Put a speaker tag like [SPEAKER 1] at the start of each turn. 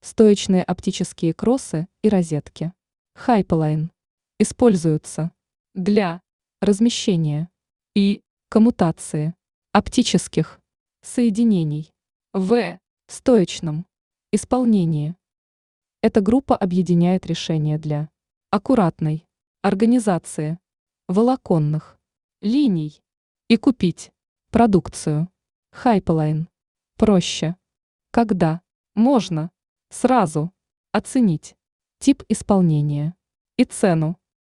[SPEAKER 1] Стоечные оптические кроссы и розетки. Хайполайн. Используются для размещения и коммутации оптических соединений в стоечном исполнении. Эта группа объединяет решения для аккуратной организации волоконных линий и купить продукцию Hyperline проще, когда можно сразу оценить тип исполнения и цену.